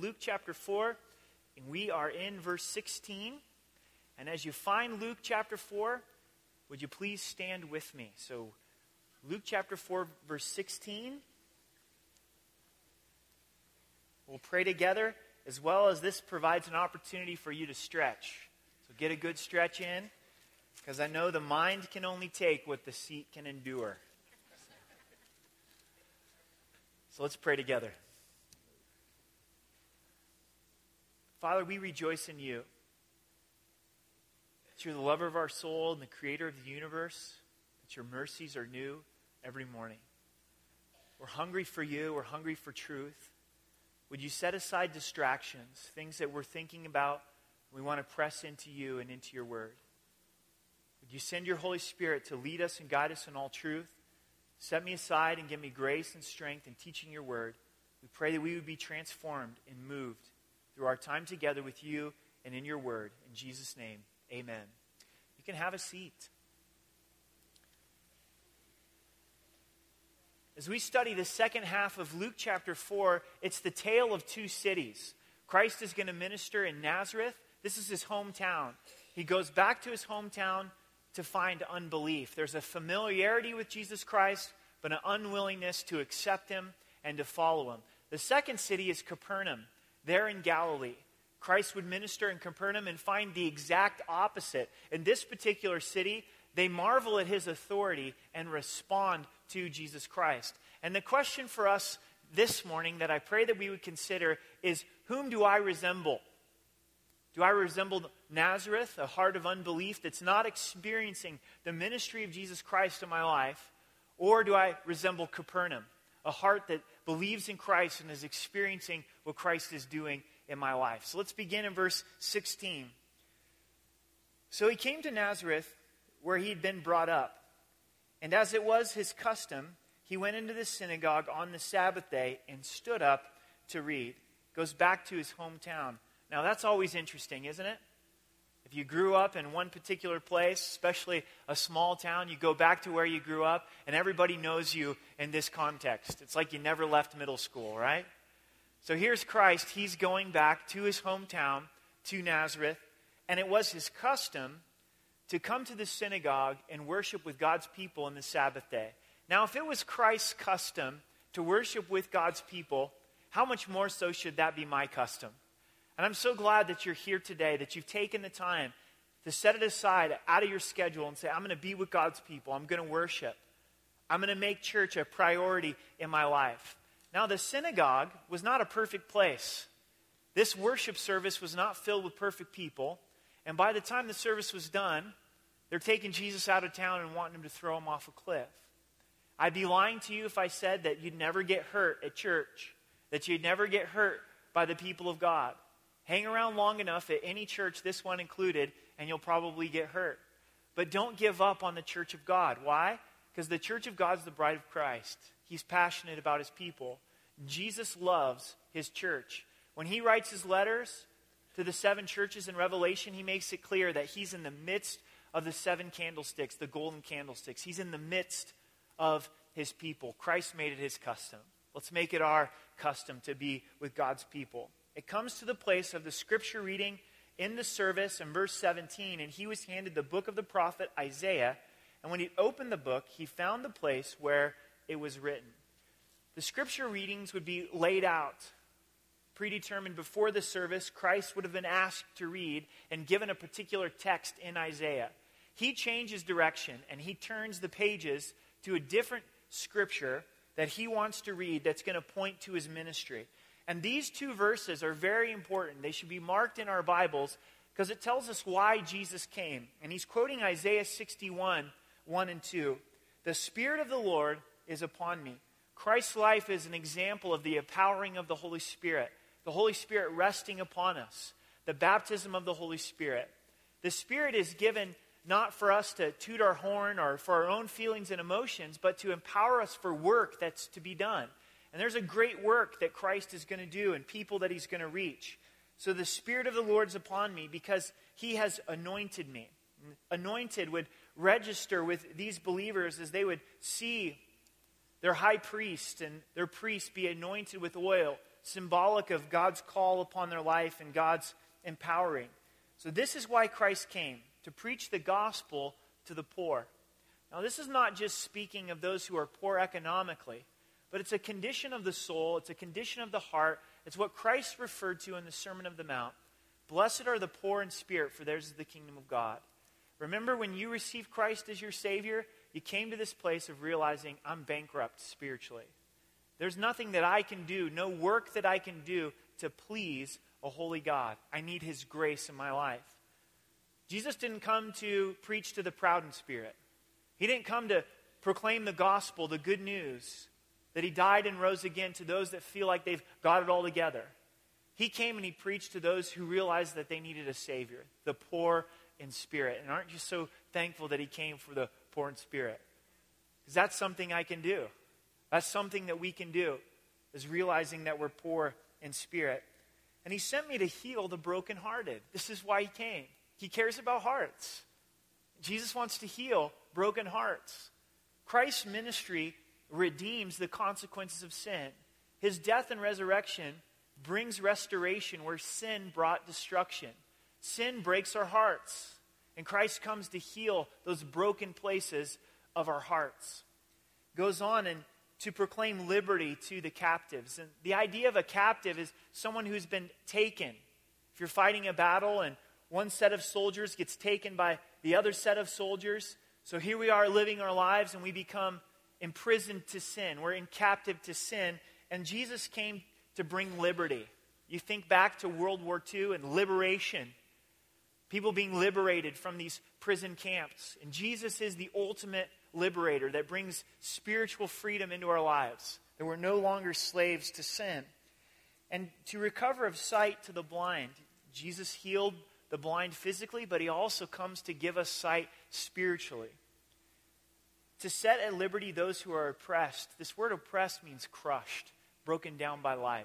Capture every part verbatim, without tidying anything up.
Luke chapter four, and we are in verse sixteen. And as you find Luke chapter four, would you please stand with me? So, Luke chapter four, verse sixteen. We'll pray together, as well as this provides an opportunity for you to stretch. So get a good stretch in, because I know the mind can only take what the seat can endure. So let's pray together. Father, we rejoice in you. That you're the lover of our soul and the creator of the universe. That your mercies are new every morning. We're hungry for you. We're hungry for truth. Would you set aside distractions, things that we're thinking about? We want to press into you and into your word. Would you send your Holy Spirit to lead us and guide us in all truth? Set me aside and give me grace and strength in teaching your word. We pray that we would be transformed and moved through our time together with you and in your word. In Jesus' name, amen. You can have a seat. As we study the second half of Luke chapter four, it's the tale of two cities. Christ is going to minister in Nazareth. This is his hometown. He goes back to his hometown to find unbelief. There's a familiarity with Jesus Christ, but an unwillingness to accept him and to follow him. The second city is Capernaum, there in Galilee. Christ would minister in Capernaum and find the exact opposite. In this particular city, they marvel at his authority and respond to Jesus Christ. And the question for us this morning that I pray that we would consider is, whom do I resemble? Do I resemble Nazareth, a heart of unbelief that's not experiencing the ministry of Jesus Christ in my life? Or do I resemble Capernaum, a heart that believes in Christ and is experiencing what Christ is doing in my life? So let's begin in verse sixteen. So he came to Nazareth, where he'd been brought up. And as it was his custom, he went into the synagogue on the Sabbath day and stood up to read. Goes back to his hometown. Now that's always interesting, isn't it? If you grew up in one particular place, especially a small town, you go back to where you grew up, and everybody knows you in this context. It's like you never left middle school, right? So here's Christ. He's going back to his hometown, to Nazareth, and it was his custom to come to the synagogue and worship with God's people on the Sabbath day. Now, if it was Christ's custom to worship with God's people, how much more so should that be my custom? And I'm so glad that you're here today, that you've taken the time to set it aside out of your schedule and say, I'm going to be with God's people. I'm going to worship. I'm going to make church a priority in my life. Now, the synagogue was not a perfect place. This worship service was not filled with perfect people. And by the time the service was done, they're taking Jesus out of town and wanting him to throw him off a cliff. I'd be lying to you if I said that you'd never get hurt at church, that you'd never get hurt by the people of God. Hang around long enough at any church, this one included, and you'll probably get hurt. But don't give up on the church of God. Why? Because the church of God is the bride of Christ. He's passionate about his people. Jesus loves his church. When he writes his letters to the seven churches in Revelation, he makes it clear that he's in the midst of the seven candlesticks, the golden candlesticks. He's in the midst of his people. Christ made it his custom. Let's make it our custom to be with God's people. It comes to the place of the scripture reading in the service in verse seventeen, and he was handed the book of the prophet Isaiah, and when he opened the book, he found the place where it was written. The scripture readings would be laid out, predetermined before the service. Christ would have been asked to read and given a particular text in Isaiah. He changes direction, and he turns the pages to a different scripture that he wants to read that's going to point to his ministry. And these two verses are very important. They should be marked in our Bibles because it tells us why Jesus came. And he's quoting Isaiah sixty-one, one and two. The Spirit of the Lord is upon me. Christ's life is an example of the empowering of the Holy Spirit. The Holy Spirit resting upon us. The baptism of the Holy Spirit. The Spirit is given not for us to toot our horn or for our own feelings and emotions, but to empower us for work that's to be done. And there's a great work that Christ is going to do and people that he's going to reach. So the Spirit of the Lord's upon me because he has anointed me. Anointed would register with these believers as they would see their high priest and their priest be anointed with oil symbolic of God's call upon their life and God's empowering. So this is why Christ came, to preach the gospel to the poor. Now, this is not just speaking of those who are poor economically, but it's a condition of the soul, it's a condition of the heart. It's what Christ referred to in the Sermon on the Mount. Blessed are the poor in spirit, for theirs is the kingdom of God. Remember, when you received Christ as your Savior, you came to this place of realizing, I'm bankrupt spiritually. There's nothing that I can do, no work that I can do to please a holy God. I need His grace in my life. Jesus didn't come to preach to the proud in spirit. He didn't come to proclaim the gospel, the good news, that He died and rose again to those that feel like they've got it all together. He came and He preached to those who realized that they needed a Savior, the poor in spirit. And aren't you so thankful that He came for the poor in spirit? Because that's something I can do. That's something that we can do, is realizing that we're poor in spirit. And He sent me to heal the brokenhearted. This is why He came. He cares about hearts. Jesus wants to heal broken hearts. Christ's ministry redeems the consequences of sin. His death and resurrection brings restoration where sin brought destruction. Sin breaks our hearts, and Christ comes to heal those broken places of our hearts. Goes on and to proclaim liberty to the captives. And the idea of a captive is someone who's been taken. If you're fighting a battle and one set of soldiers gets taken by the other set of soldiers, so here we are living our lives and we become imprisoned to sin. We're in captive to sin, and Jesus came to bring liberty. You think back to World War Two and liberation. People being liberated from these prison camps. And Jesus is the ultimate liberator that brings spiritual freedom into our lives. That we're no longer slaves to sin. And to recover of sight to the blind. Jesus healed the blind physically, but He also comes to give us sight spiritually. To set at liberty those who are oppressed. This word oppressed means crushed, broken down by life.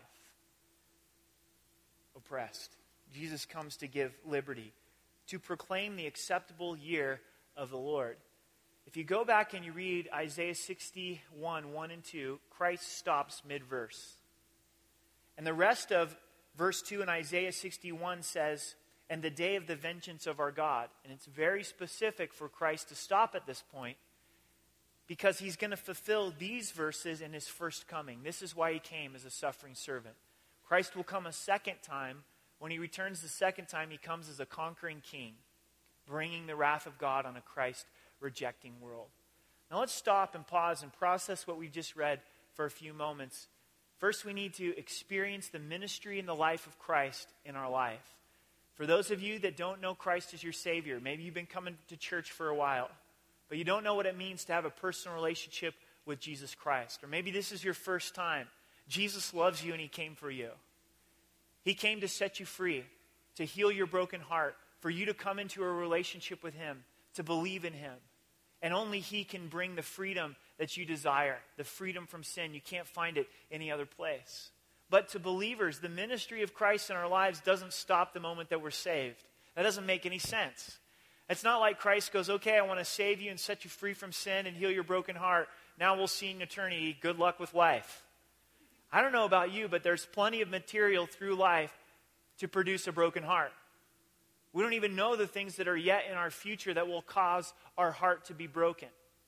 Oppressed. Jesus comes to give liberty. To proclaim the acceptable year of the Lord. If you go back and you read Isaiah sixty-one, one and two, Christ stops mid-verse. And the rest of verse two in Isaiah sixty-one says, and the day of the vengeance of our God. And it's very specific for Christ to stop at this point, because He's going to fulfill these verses in His first coming. This is why He came as a suffering servant. Christ will come a second time. When He returns the second time, He comes as a conquering king, bringing the wrath of God on a Christ-rejecting world. Now let's stop and pause and process what we've just read for a few moments. First, we need to experience the ministry and the life of Christ in our life. For those of you that don't know Christ as your Savior, maybe you've been coming to church for a while, but you don't know what it means to have a personal relationship with Jesus Christ. Or maybe this is your first time. Jesus loves you and He came for you. He came to set you free, to heal your broken heart, for you to come into a relationship with Him, to believe in Him. And only He can bring the freedom that you desire, the freedom from sin. You can't find it any other place. But to believers, the ministry of Christ in our lives doesn't stop the moment that we're saved. That doesn't make any sense. It's not like Christ goes, okay, I want to save you and set you free from sin and heal your broken heart. Now we'll see in eternity. Good luck with life. I don't know about you, but there's plenty of material through life to produce a broken heart. We don't even know the things that are yet in our future that will cause our heart to be broken.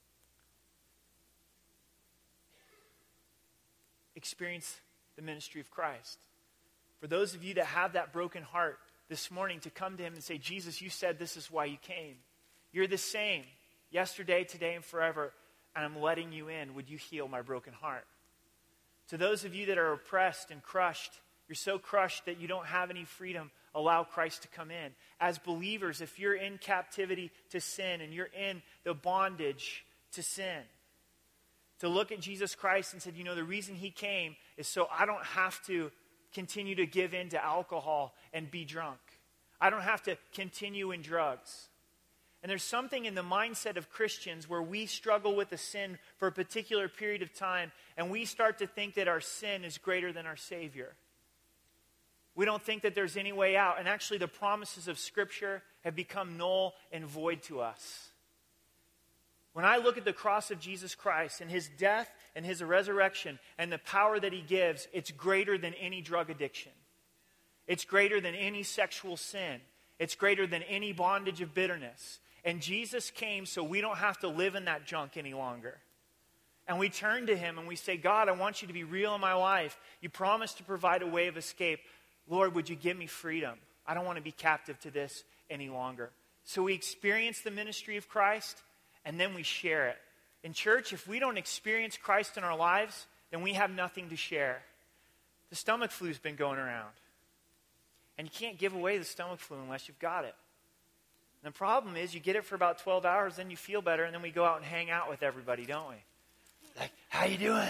Experience the ministry of Christ. For those of you that have that broken heart this morning, to come to Him and say, Jesus, you said this is why you came. You're the same yesterday, today, and forever, and I'm letting you in. Would you heal my broken heart? To those of you that are oppressed and crushed, you're so crushed that you don't have any freedom, allow Christ to come in. As believers, if you're in captivity to sin and you're in the bondage to sin, to look at Jesus Christ and say, you know, the reason He came is so I don't have to continue to give in to alcohol and be drunk. I don't have to continue in drugs. And there's something in the mindset of Christians where we struggle with a sin for a particular period of time, and we start to think that our sin is greater than our Savior. We don't think that there's any way out. And actually the promises of Scripture have become null and void to us. When I look at the cross of Jesus Christ and His death and his resurrection and the power that he gives, it's greater than any drug addiction. It's greater than any sexual sin. It's greater than any bondage of bitterness. And Jesus came so we don't have to live in that junk any longer. And we turn to him and we say, God, I want you to be real in my life. You promised to provide a way of escape. Lord, would you give me freedom? I don't want to be captive to this any longer. So we experience the ministry of Christ, and then we share it. In church, if we don't experience Christ in our lives, then we have nothing to share. The stomach flu's been going around. And you can't give away the stomach flu unless you've got it. And the problem is you get it for about twelve hours, then you feel better, and then we go out and hang out with everybody, don't we? Like, how you doing?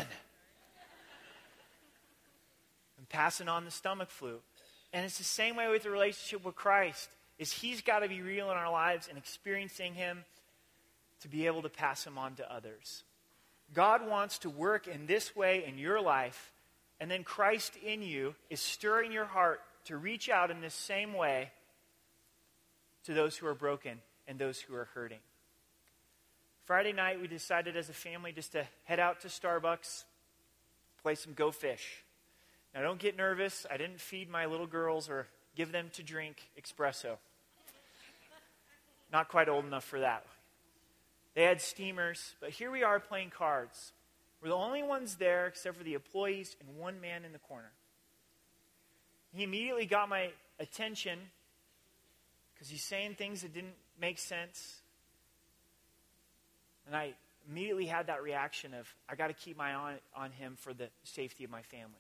And passing on the stomach flu. And it's the same way with the relationship with Christ, is he's got to be real in our lives and experiencing him to be able to pass him on to others. God wants to work in this way in your life, and then Christ in you is stirring your heart to reach out in this same way to those who are broken and those who are hurting. Friday night, we decided as a family just to head out to Starbucks, play some Go Fish. Now, don't get nervous. I didn't feed my little girls or give them to drink espresso. Not quite old enough for that. They had steamers, but here we are playing cards. We're the only ones there except for the employees and one man in the corner. He immediately got my attention because he's saying things that didn't make sense. And I immediately had that reaction of, I got to keep my eye on, on him for the safety of my family.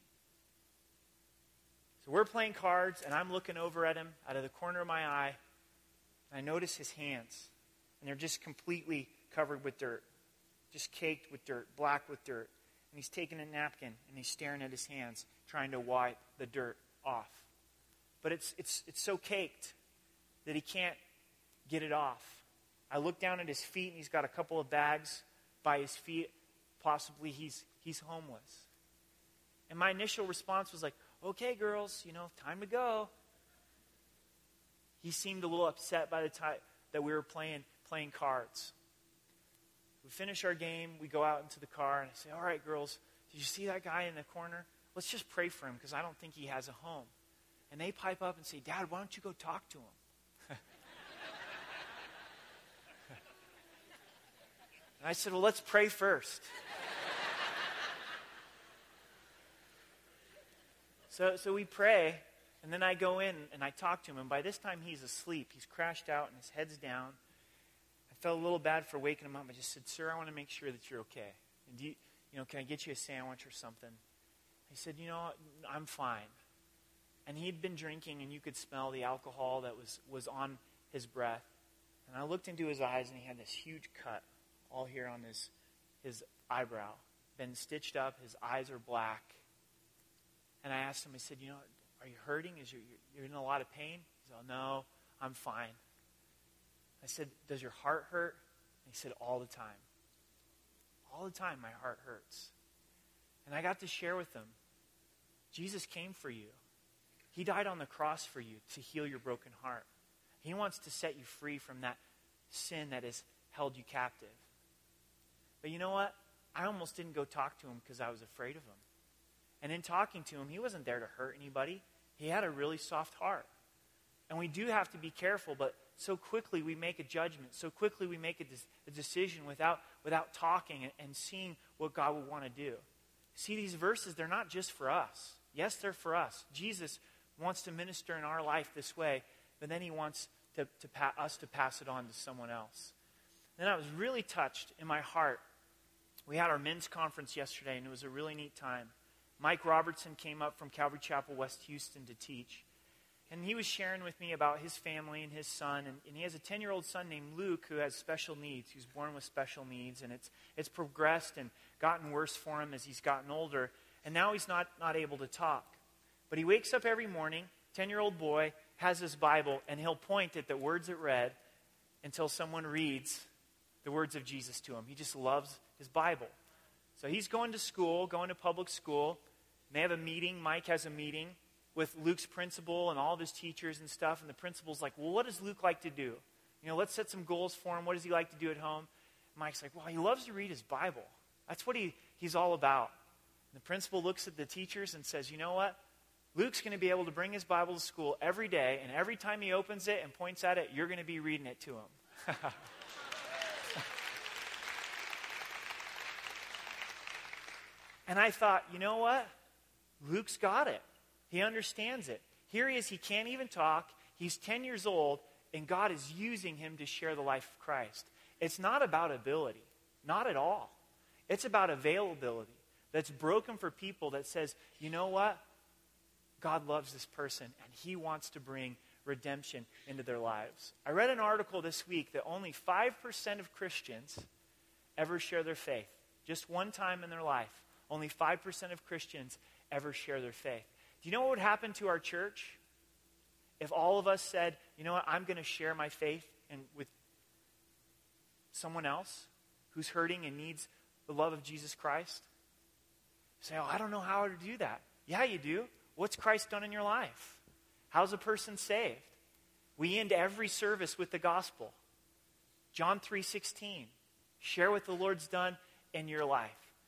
So we're playing cards, and I'm looking over at him out of the corner of my eye, and I notice his hands, and they're just completely covered with dirt, just caked with dirt, black with dirt. And he's taking a napkin, and he's staring at his hands, trying to wipe the dirt off. But it's it's it's so caked that he can't get it off. I look down at his feet, and he's got a couple of bags by his feet. Possibly he's he's homeless. And my initial response was like, okay, girls, you know, time to go. He seemed a little upset by the time that we were playing playing cards. We finish our game, we go out into the car, and I say, all right, girls, did you see that guy in the corner? Let's just pray for him, because I don't think he has a home. And they pipe up and say, Dad, why don't you go talk to him? And I said, well, let's pray first. so, so we pray, and then I go in and I talk to him. And by this time, he's asleep. He's crashed out, and his head's down. I felt a little bad for waking him up. I just said, sir, I want to make sure that you're okay. And do you, you know, can I get you a sandwich or something? He said, you know, I'm fine. And he'd been drinking, and you could smell the alcohol that was, was on his breath. And I looked into his eyes, and he had this huge cut all here on his, his eyebrow. Been stitched up. His eyes are black. And I asked him, I said, you know, are you hurting? Is you, you're in a lot of pain? He said, oh, no, I'm fine. I said, does your heart hurt? And he said, all the time. All the time my heart hurts. And I got to share with him, Jesus came for you. He died on the cross for you to heal your broken heart. He wants to set you free from that sin that has held you captive. But you know what? I almost didn't go talk to him because I was afraid of him. And in talking to him, he wasn't there to hurt anybody. He had a really soft heart. And we do have to be careful, but so quickly we make a judgment. So quickly we make a, de- a decision without, without talking and, and seeing what God would want to do. See, these verses, they're not just for us. Yes, they're for us. Jesus wants to minister in our life this way, but then he wants to, to pa- us to pass it on to someone else. Then I was really touched in my heart. We had our men's conference yesterday, and it was a really neat time. Mike Robertson came up from Calvary Chapel, West Houston, to teach. And he was sharing with me about his family and his son. And, and he has a ten-year-old son named Luke who has special needs. He was born with special needs. And it's it's progressed and gotten worse for him as he's gotten older. And now he's not, not able to talk. But he wakes up every morning, ten-year-old boy, has his Bible, and he'll point at the words it read until someone reads the words of Jesus to him. He just loves his Bible. So he's going to school, going to public school. And they have a meeting. Mike has a meeting with Luke's principal and all of his teachers and stuff. And the principal's like, well, what does Luke like to do? You know, let's set some goals for him. What does he like to do at home? Mike's like, well, he loves to read his Bible. That's what he, he's all about. The principal looks at the teachers and says, you know what? Luke's going to be able to bring his Bible to school every day, and every time he opens it and points at it, you're going to be reading it to him. And I thought, you know what? Luke's got it. He understands it. Here he is. He can't even talk. He's ten years old, and God is using him to share the life of Christ. It's not about ability. Not at all. It's about availability that's broken for people that says, you know what? God loves this person, and he wants to bring redemption into their lives. I read an article this week that only five percent of Christians ever share their faith. Just one time in their life. Only five percent of Christians ever share their faith. Do you know what would happen to our church if all of us said, you know what, I'm going to share my faith and with someone else who's hurting and needs the love of Jesus Christ? You say, oh, I don't know how to do that. Yeah, you do. What's Christ done in your life? How's a person saved? We end every service with the gospel. John three sixteen. Share what the Lord's done in your life.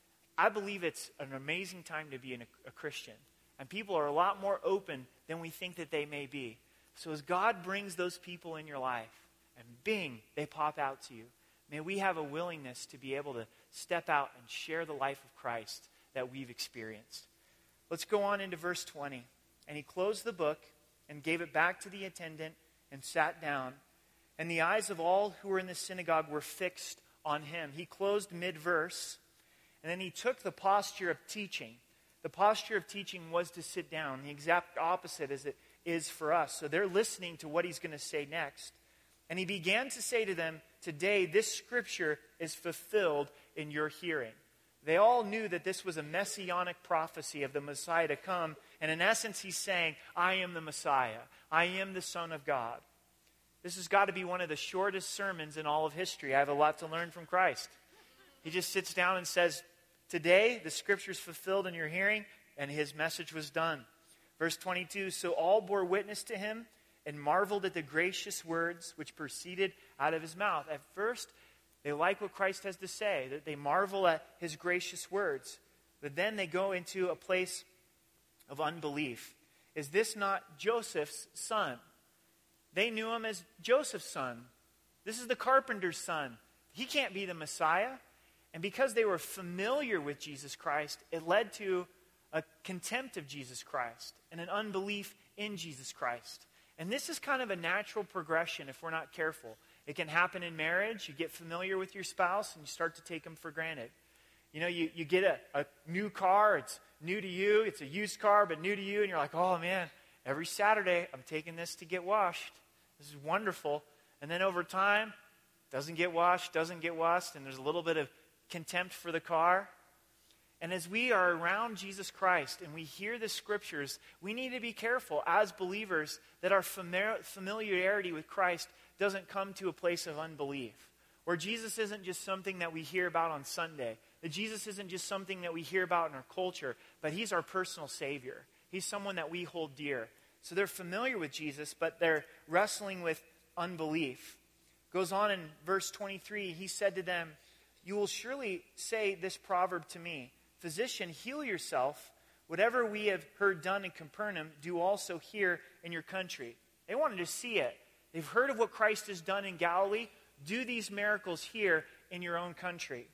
I believe it's an amazing time to be an, a Christian. And people are a lot more open than we think that they may be. So as God brings those people in your life, and bing, they pop out to you, may we have a willingness to be able to step out and share the life of Christ that we've experienced. Let's go on into verse twenty. And he closed the book and gave it back to the attendant and sat down. And the eyes of all who were in the synagogue were fixed on him. He closed mid-verse. And then he took the posture of teaching. The posture of teaching was to sit down, the exact opposite as it is for us. So they're listening to what he's going to say next. And he began to say to them, today this scripture is fulfilled in your hearing. They all knew that this was a messianic prophecy of the Messiah to come. And in essence, he's saying, I am the Messiah. I am the Son of God. This has got to be one of the shortest sermons in all of history. I have a lot to learn from Christ. He just sits down and says, today, the scripture is fulfilled in your hearing, and his message was done. Verse twenty-two, so all bore witness to him and marveled at the gracious words which proceeded out of his mouth. At first, they like what Christ has to say, that they marvel at his gracious words. But then they go into a place of unbelief. Is this not Joseph's son? They knew him as Joseph's son. This is the carpenter's son. He can't be the Messiah. And because they were familiar with Jesus Christ, it led to a contempt of Jesus Christ and an unbelief in Jesus Christ. And this is kind of a natural progression if we're not careful. It can happen in marriage. You get familiar with your spouse and you start to take them for granted. You know, you, you get a, a new car. It's new to you. It's a used car, but new to you. And you're like, oh, man, every Saturday I'm taking this to get washed. This is wonderful. And then over time, doesn't get washed, doesn't get washed, and there's a little bit of contempt for the car. And as we are around Jesus Christ and we hear the scriptures, we need to be careful as believers that our famili- familiarity with Christ doesn't come to a place of unbelief. Where Jesus isn't just something that we hear about on Sunday. That Jesus isn't just something that we hear about in our culture, but he's our personal Savior. He's someone that we hold dear. So they're familiar with Jesus, but they're wrestling with unbelief. Goes on in verse twenty-three, he said to them, you will surely say this proverb to me, physician, heal yourself. Whatever we have heard done in Capernaum, do also here in your country. They wanted to see it. They've heard of what Christ has done in Galilee. Do these miracles here in your own country.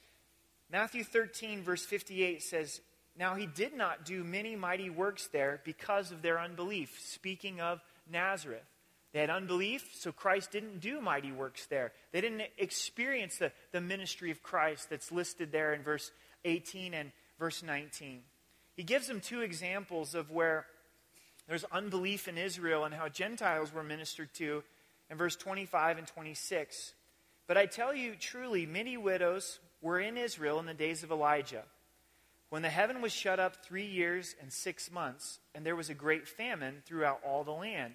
Matthew thirteen, verse fifty-eight says, now he did not do many mighty works there because of their unbelief. Speaking of Nazareth. They had unbelief, so Christ didn't do mighty works there. They didn't experience the, the ministry of Christ that's listed there in verse eighteen and verse nineteen. He gives them two examples of where there's unbelief in Israel and how Gentiles were ministered to in verse twenty-five and twenty-six. But I tell you truly, many widows were in Israel in the days of Elijah, when the heaven was shut up three years and six months, and there was a great famine throughout all the land.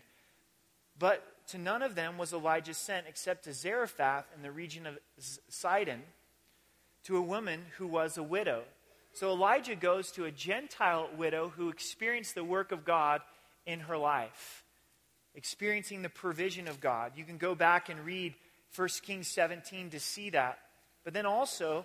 But to none of them was Elijah sent except to Zarephath in the region of Sidon, to a woman who was a widow. So Elijah goes to a Gentile widow who experienced the work of God in her life, experiencing the provision of God. You can go back and read First Kings seventeen to see that. But then also,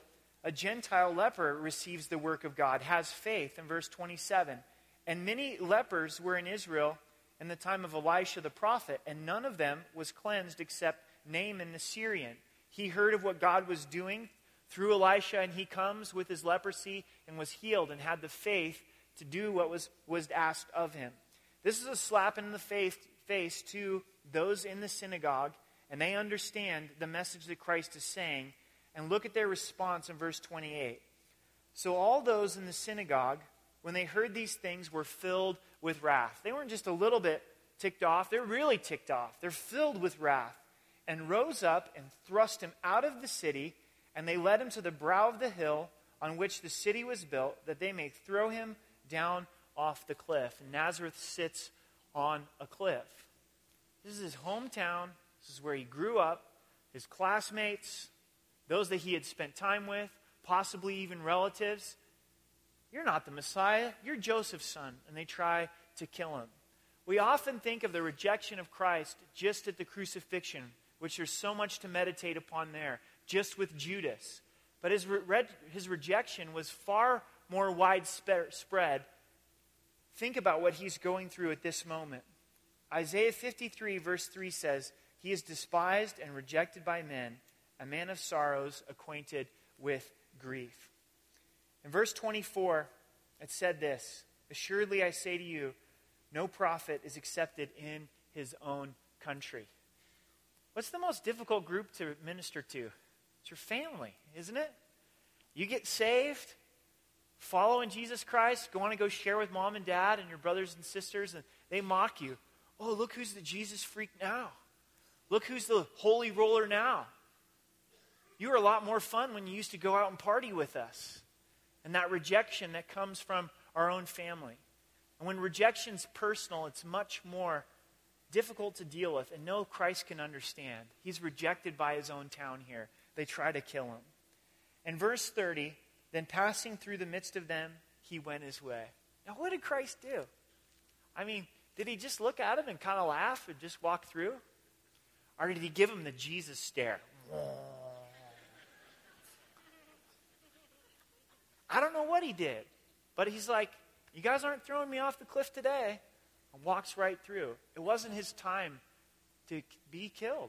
A Gentile leper receives the work of God, has faith in verse twenty-seven. And many lepers were in Israel in the time of Elisha the prophet, and none of them was cleansed except Naaman the Syrian. He heard of what God was doing through Elisha, and he comes with his leprosy and was healed and had the faith to do what was, was asked of him. This is a slap in the face, face to those in the synagogue, and they understand the message that Christ is saying. And look at their response in verse twenty-eight. So all those in the synagogue, when they heard these things, were filled with wrath. They weren't just a little bit ticked off. They're really ticked off. They're filled with wrath. And rose up and thrust him out of the city, and they led him to the brow of the hill on which the city was built, that they may throw him down off the cliff. And Nazareth sits on a cliff. This is his hometown. This is where he grew up. His classmates, those that he had spent time with, possibly even relatives. You're not the Messiah. You're Joseph's son. And they try to kill him. We often think of the rejection of Christ just at the crucifixion, which there's so much to meditate upon there, just with Judas. But his, re- his rejection was far more widespread. Think about what he's going through at this moment. Isaiah fifty-three verse three says, "He is despised and rejected by men, a man of sorrows, acquainted with grief." In verse twenty-four, it said this, "Assuredly I say to you, no prophet is accepted in his own country." What's the most difficult group to minister to? It's your family, isn't it? You get saved, following Jesus Christ, go on and go share with mom and dad and your brothers and sisters, and they mock you. Oh, look who's the Jesus freak now. Look who's the holy roller now. You were a lot more fun when you used to go out and party with us. And that rejection that comes from our own family. And when rejection's personal, it's much more difficult to deal with. And no, Christ can understand. He's rejected by his own town here. They try to kill him. In verse thirty, then passing through the midst of them, he went his way. Now, what did Christ do? I mean, did he just look at him and kind of laugh and just walk through? Or did he give him the Jesus stare? I don't know what he did. But he's like, you guys aren't throwing me off the cliff today. And walks right through. It wasn't his time to be killed.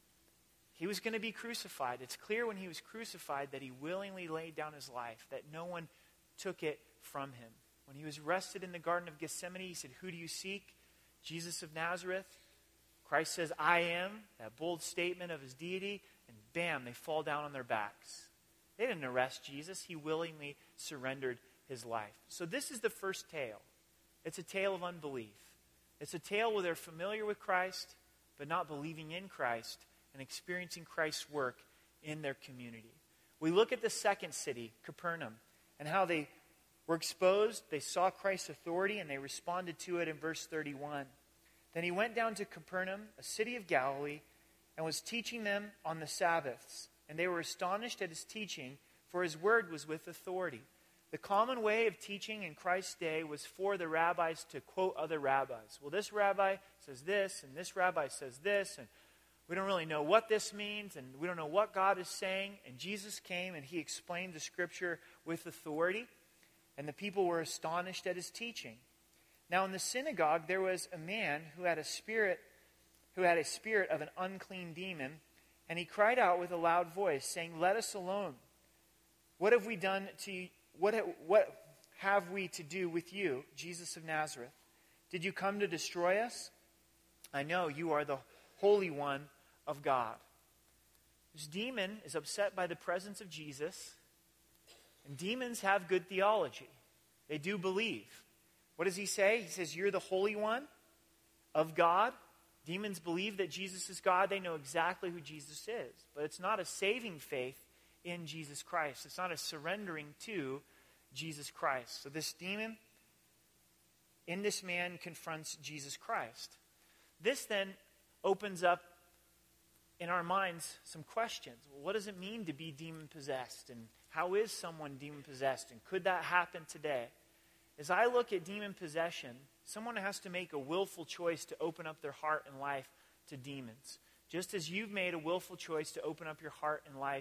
He was going to be crucified. It's clear when he was crucified that he willingly laid down his life, that no one took it from him. When he was arrested in the Garden of Gethsemane, he said, "Who do you seek? Jesus of Nazareth." Christ says, "I am," that bold statement of his deity, and bam, they fall down on their backs. They didn't arrest Jesus. He willingly surrendered his life. So this is the first tale. It's a tale of unbelief. It's a tale where they're familiar with Christ, but not believing in Christ and experiencing Christ's work in their community. We look at the second city, Capernaum, and how they were exposed. They saw Christ's authority, and they responded to it in verse thirty-one. Then he went down to Capernaum, a city of Galilee, and was teaching them on the Sabbaths. And they were astonished at his teaching, for his word was with authority. The common way of teaching in Christ's day was for the rabbis to quote other rabbis. Well, this rabbi says this, and this rabbi says this, and we don't really know what this means, and we don't know what God is saying. And Jesus came, and he explained the scripture with authority, and the people were astonished at his teaching. Now in the synagogue there was a man who had a spirit, who had a spirit of an unclean demon, and he cried out with a loud voice, saying, "Let us alone. What have we done to you? What, ha- what have we to do with you, Jesus of Nazareth? Did you come to destroy us? I know you are the Holy One of God." This demon is upset by the presence of Jesus. And demons have good theology. They do believe. What does he say? He says, "You're the Holy One of God." Demons believe that Jesus is God. They know exactly who Jesus is. But it's not a saving faith in Jesus Christ. It's not a surrendering to Jesus Christ. So this demon in this man confronts Jesus Christ. This then opens up in our minds some questions. Well, what does it mean to be demon-possessed? And how is someone demon-possessed? And could that happen today? As I look at demon possession, someone has to make a willful choice to open up their heart and life to demons. Just as you've made a willful choice to open up your heart and life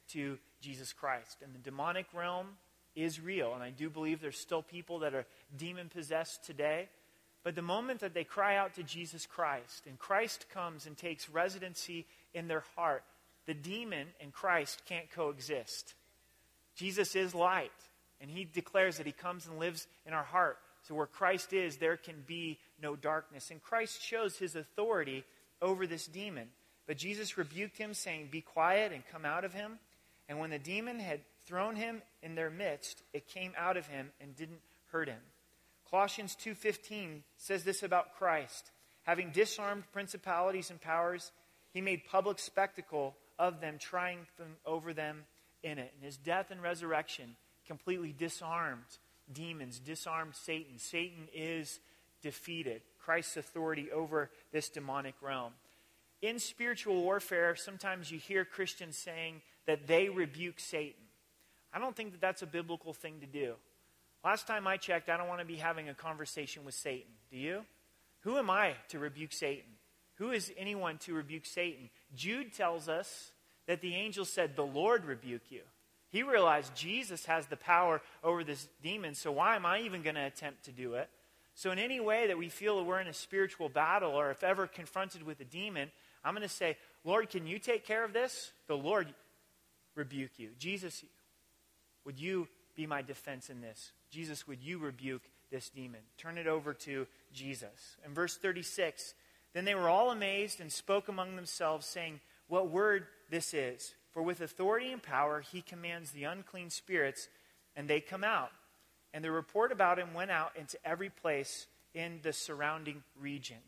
to Jesus Christ. And the demonic realm is real, and I do believe there's still people that are demon-possessed today. But the moment that they cry out to Jesus Christ, and Christ comes and takes residency in their heart, the demon and Christ can't coexist. Jesus is light, and he declares that he comes and lives in our heart. So where Christ is, there can be no darkness. And Christ shows his authority over this demon. But Jesus rebuked him, saying, "Be quiet and come out of him." And when the demon had thrown him in their midst, it came out of him and didn't hurt him. Colossians two fifteen says this about Christ. Having disarmed principalities and powers, he made public spectacle of them, triumphing over them in it. And his death and resurrection completely disarmed demons, disarmed Satan. Satan is defeated. Christ's authority over this demonic realm. In spiritual warfare, sometimes you hear Christians saying that they rebuke Satan. I don't think that that's a biblical thing to do. Last time I checked, I don't want to be having a conversation with Satan. Do you? Who am I to rebuke Satan? Who is anyone to rebuke Satan? Jude tells us that the angel said, "The Lord rebuke you." He realized Jesus has the power over this demon, so why am I even going to attempt to do it? So in any way that we feel that we're in a spiritual battle, or if ever confronted with a demon, I'm going to say, "Lord, can you take care of this?" The Lord rebuke you. Jesus, would you be my defense in this? Jesus, would you rebuke this demon? Turn it over to Jesus. In verse thirty-six, then they were all amazed and spoke among themselves, saying, "What word this is? For with authority and power he commands the unclean spirits, and they come out." And the report about him went out into every place in the surrounding region.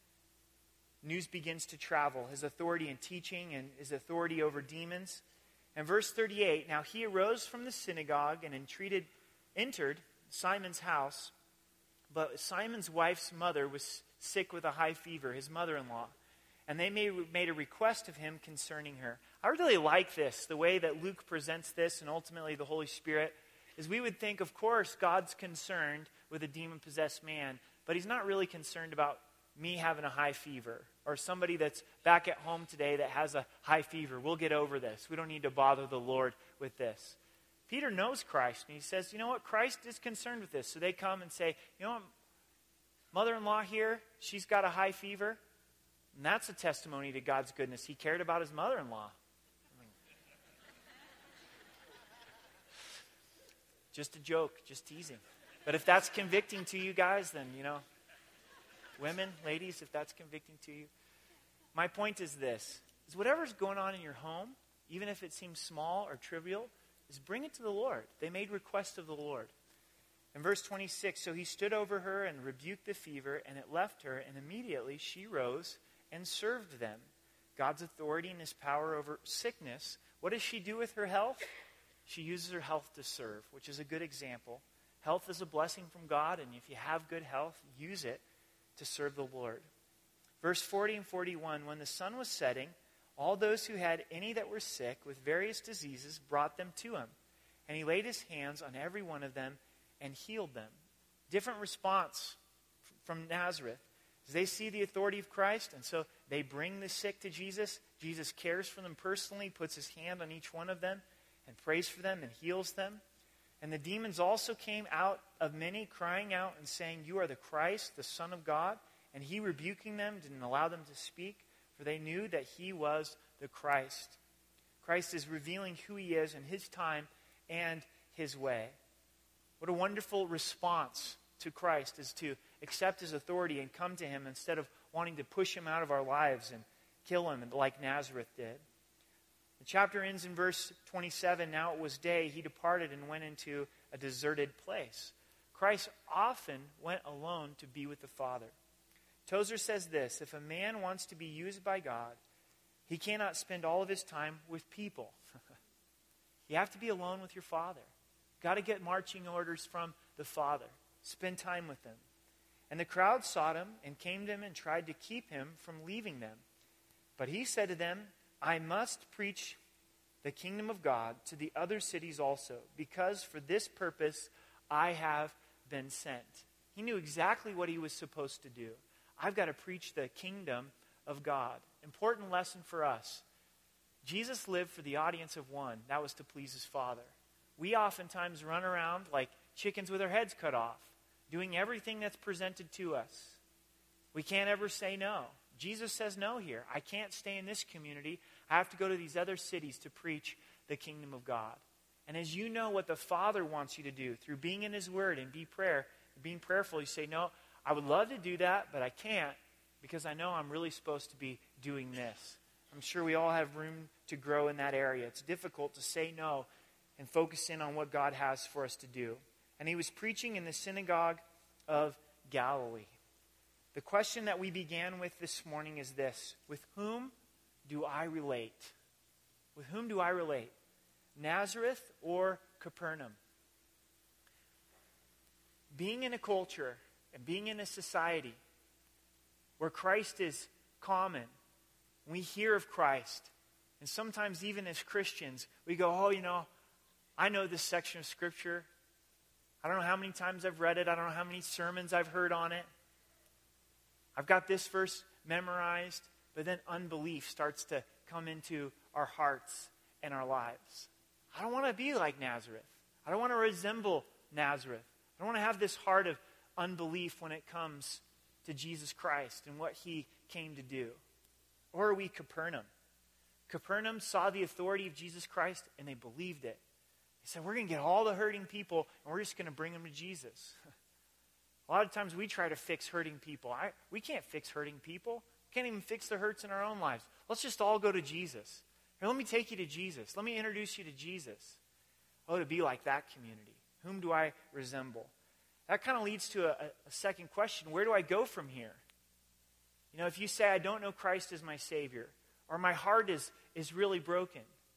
News begins to travel. His authority in teaching and his authority over demons. And verse thirty-eight, now he arose from the synagogue and entreated, entered Simon's house. But Simon's wife's mother was sick with a high fever, his mother-in-law. And they made, made a request of him concerning her. I really like this, the way that Luke presents this, and ultimately the Holy Spirit, is we would think, of course, God's concerned with a demon-possessed man, but he's not really concerned about me having a high fever, or somebody that's back at home today that has a high fever. We'll get over this. We don't need to bother the Lord with this. Peter knows Christ, and he says, you know what? Christ is concerned with this. So they come and say, you know what? Mother-in-law here, she's got a high fever. And that's a testimony to God's goodness. He cared about his mother-in-law. Just a joke, just teasing. But if that's convicting to you guys, then, you know, women, ladies, if that's convicting to you. My point is this, is whatever's going on in your home, even if it seems small or trivial, is bring it to the Lord. They made request of the Lord. In verse twenty-six, so he stood over her and rebuked the fever, and it left her, and immediately she rose and served them. God's authority and his power over sickness. What does she do with her health? She uses her health to serve, which is a good example. Health is a blessing from God, and if you have good health, use it to serve the Lord. Verse forty and forty-one, when the sun was setting, all those who had any that were sick with various diseases brought them to him. And he laid his hands on every one of them and healed them. Different response from Nazareth. As they see the authority of Christ, and so they bring the sick to Jesus. Jesus cares for them personally, puts his hand on each one of them, and prays for them and heals them. And the demons also came out of many, crying out and saying, you are the Christ, the Son of God. And he, rebuking them, didn't allow them to speak, for they knew that he was the Christ. Christ is revealing who he is in his time and his way. What a wonderful response to Christ is to accept his authority and come to him instead of wanting to push him out of our lives and kill him like Nazareth did. The chapter ends in verse twenty-seven. Now it was day. He departed and went into a deserted place. Christ often went alone to be with the Father. Tozer says this, if a man wants to be used by God, he cannot spend all of his time with people. You have to be alone with your Father. Got to get marching orders from the Father. Spend time with him. And the crowd sought him and came to him and tried to keep him from leaving them. But he said to them, I must preach the kingdom of God to the other cities also, because for this purpose I have been sent. He knew exactly what he was supposed to do. I've got to preach the kingdom of God. Important lesson for us. Jesus lived for the audience of one. That was to please his Father. We oftentimes run around like chickens with our heads cut off, doing everything that's presented to us. We can't ever say no. Jesus says no here. I can't stay in this community. I have to go to these other cities to preach the kingdom of God. And as you know what the Father wants you to do through being in his word and be prayer, being prayerful, you say, no, I would love to do that, but I can't because I know I'm really supposed to be doing this. I'm sure we all have room to grow in that area. It's difficult to say no and focus in on what God has for us to do. And he was preaching in the synagogue of Galilee. The question that we began with this morning is this: with whom do I relate? With whom do I relate? Nazareth or Capernaum? Being in a culture and being in a society where Christ is common, we hear of Christ, and sometimes even as Christians, we go, oh, you know, I know this section of Scripture. I don't know how many times I've read it. I don't know how many sermons I've heard on it. I've got this verse memorized, but then unbelief starts to come into our hearts and our lives. I don't want to be like Nazareth. I don't want to resemble Nazareth. I don't want to have this heart of unbelief when it comes to Jesus Christ and what he came to do. Or are we Capernaum? Capernaum saw the authority of Jesus Christ and they believed it. They said, we're going to get all the hurting people and we're just going to bring them to Jesus. A lot of times we try to fix hurting people. I, we can't fix hurting people. We can't even fix the hurts in our own lives. Let's just all go to Jesus. Here, let me take you to Jesus. Let me introduce you to Jesus. Oh, to be like that community. Whom do I resemble? That kind of leads to a, a second question. Where do I go from here? You know, if you say, I don't know Christ as my Savior, or my heart is, is really broken,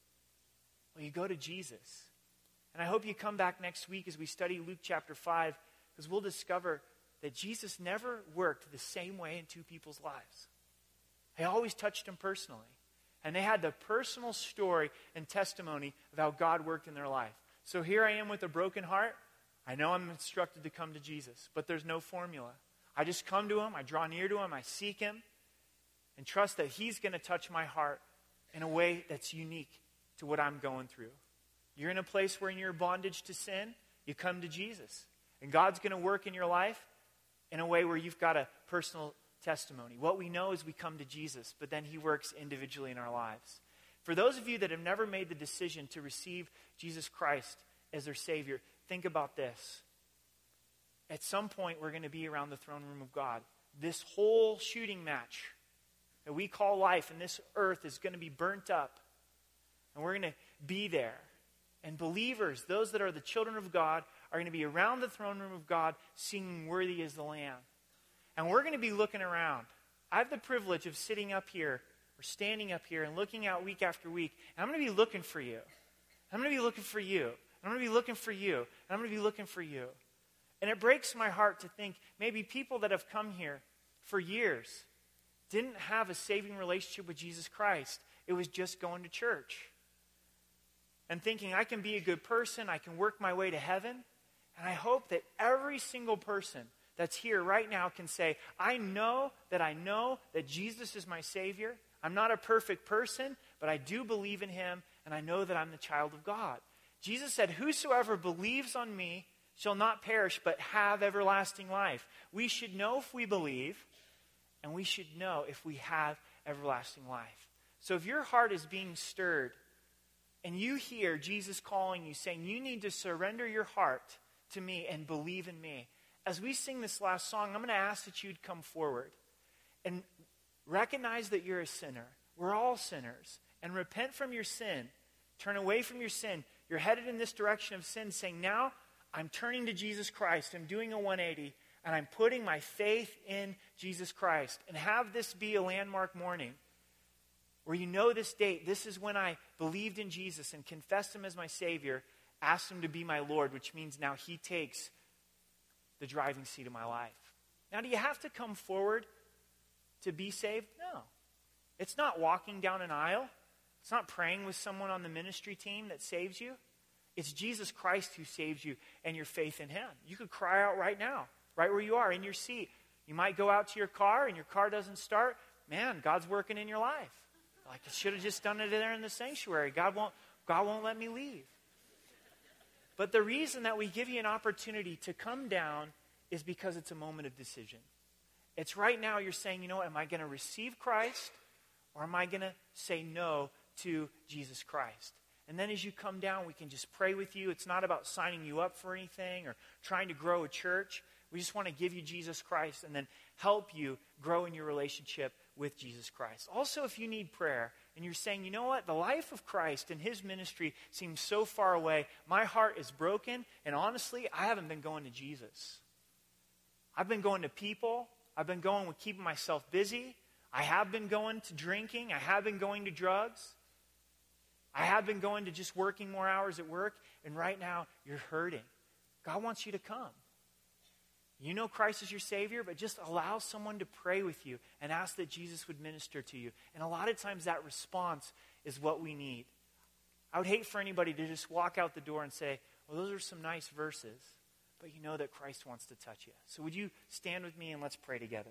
well, you go to Jesus. And I hope you come back next week as we study Luke chapter five, because we'll discover that Jesus never worked the same way in two people's lives. He always touched them personally. And they had the personal story and testimony of how God worked in their life. So here I am with a broken heart. I know I'm instructed to come to Jesus, but there's no formula. I just come to him, I draw near to him, I seek him, and trust that he's going to touch my heart in a way that's unique to what I'm going through. You're in a place where you're in bondage to sin, you come to Jesus. And God's going to work in your life in a way where you've got a personal testimony. What we know is we come to Jesus, but then he works individually in our lives. For those of you that have never made the decision to receive Jesus Christ as their Savior, think about this. At some point, we're going to be around the throne room of God. This whole shooting match that we call life and this earth is going to be burnt up. And we're going to be there. And believers, those that are the children of God, are going to be around the throne room of God singing, "Worthy is the Lamb." And we're going to be looking around. I have the privilege of sitting up here or standing up here and looking out week after week. And I'm going to be looking for you. I'm going to be looking for you. I'm going to be looking for you. And I'm going to be looking for you. And it breaks my heart to think maybe people that have come here for years didn't have a saving relationship with Jesus Christ. It was just going to church. And thinking, I can be a good person, I can work my way to heaven. And I hope that every single person that's here right now can say, I know that I know that Jesus is my Savior. I'm not a perfect person, but I do believe in him, and I know that I'm the child of God. Jesus said, whosoever believes on me shall not perish, but have everlasting life. We should know if we believe, and we should know if we have everlasting life. So if your heart is being stirred, and you hear Jesus calling you, saying, you need to surrender your heart to me and believe in me. As we sing this last song, I'm going to ask that you'd come forward and recognize that you're a sinner. We're all sinners. And repent from your sin. Turn away from your sin. You're headed in this direction of sin, saying, now I'm turning to Jesus Christ. I'm doing a one eighty, and I'm putting my faith in Jesus Christ. And have this be a landmark morning where you know this date. This is when I believed in Jesus and confessed him as my Savior, asked him to be my Lord, which means now he takes the driving seat of my life. Now, do you have to come forward to be saved? No. It's not walking down an aisle. It's not praying with someone on the ministry team that saves you. It's Jesus Christ who saves you and your faith in him. You could cry out right now, right where you are, in your seat. You might go out to your car and your car doesn't start. Man, God's working in your life. Like, I should have just done it there in the sanctuary. God won't, God won't let me leave. But the reason that we give you an opportunity to come down is because it's a moment of decision. It's right now you're saying, you know what, am I going to receive Christ or am I going to say no to Jesus Christ? And then as you come down, we can just pray with you. It's not about signing you up for anything or trying to grow a church. We just want to give you Jesus Christ and then help you grow in your relationship with Jesus Christ. Also, if you need prayer and you're saying, you know what, the life of Christ and his ministry seems so far away. My heart is broken, and honestly, I haven't been going to Jesus. I've been going to people. I've been going with keeping myself busy. I have been going to drinking. I have been going to drugs. I have been going to just working more hours at work. And right now, you're hurting. God wants you to come. You know Christ is your Savior, but just allow someone to pray with you and ask that Jesus would minister to you. And a lot of times that response is what we need. I would hate for anybody to just walk out the door and say, well, those are some nice verses, but you know that Christ wants to touch you. So would you stand with me and let's pray together.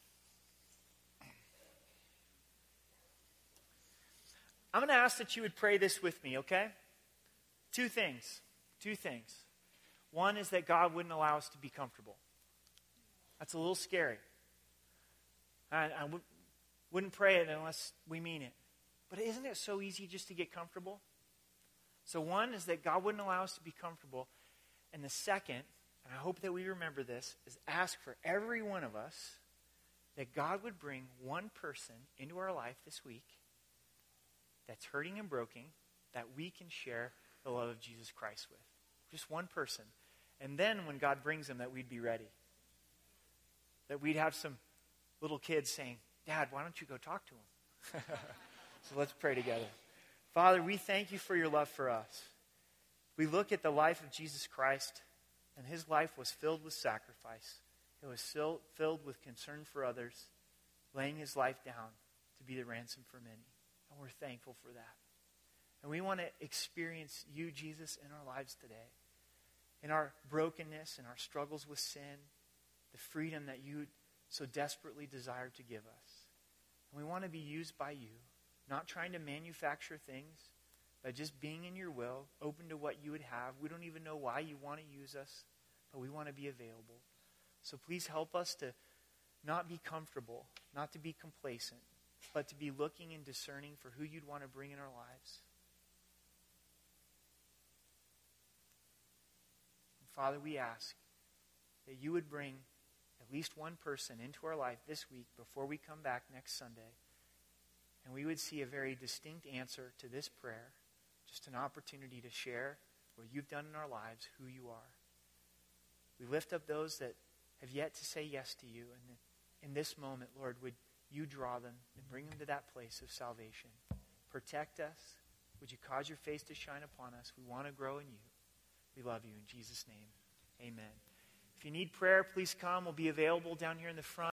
I'm going to ask that you would pray this with me, okay? Two things. Two things. One is that God wouldn't allow us to be comfortable. That's a little scary. I, I w- wouldn't pray it unless we mean it. But isn't it so easy just to get comfortable? So one is that God wouldn't allow us to be comfortable. And the second, and I hope that we remember this, is ask for every one of us that God would bring one person into our life this week that's hurting and broken, that we can share the love of Jesus Christ with. Just one person. And then when God brings them, that we'd be ready. That we'd have some little kids saying, Dad, why don't you go talk to him? So let's pray together. Father, we thank you for your love for us. We look at the life of Jesus Christ, and his life was filled with sacrifice. It was still filled with concern for others, laying his life down to be the ransom for many. And we're thankful for that. And we want to experience you, Jesus, in our lives today. In our brokenness, in our struggles with sin, the freedom that you so desperately desire to give us. And we want to be used by you, not trying to manufacture things, but just being in your will, open to what you would have. We don't even know why you want to use us, but we want to be available. So please help us to not be comfortable, not to be complacent, but to be looking and discerning for who you'd want to bring in our lives. And Father, we ask that you would bring at least one person into our life this week before we come back next Sunday, and we would see a very distinct answer to this prayer, just an opportunity to share what you've done in our lives, who you are. We lift up those that have yet to say yes to you, and in this moment, Lord, would you draw them and bring them to that place of salvation. Protect us. Would you cause your face to shine upon us? We want to grow in you. We love you. In Jesus' name, amen. If you need prayer, please come. We'll be available down here in the front.